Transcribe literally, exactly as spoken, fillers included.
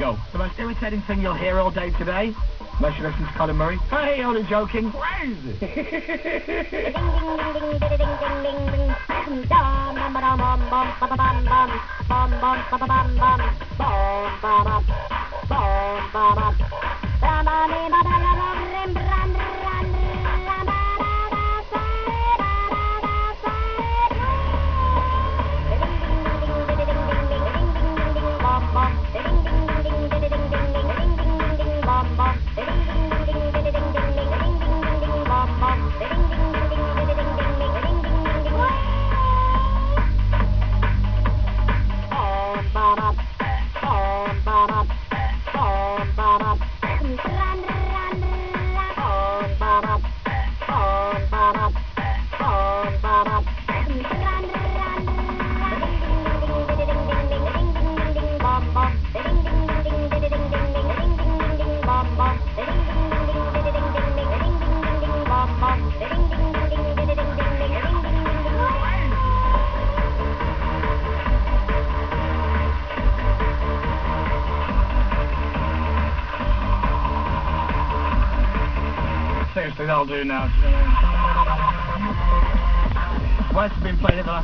go. The most irritating thing you'll hear all day today, unless you listen to Colin Murray. Hey, only joking. Crazy. Seriously, that'll do now. Wes has been playing it the last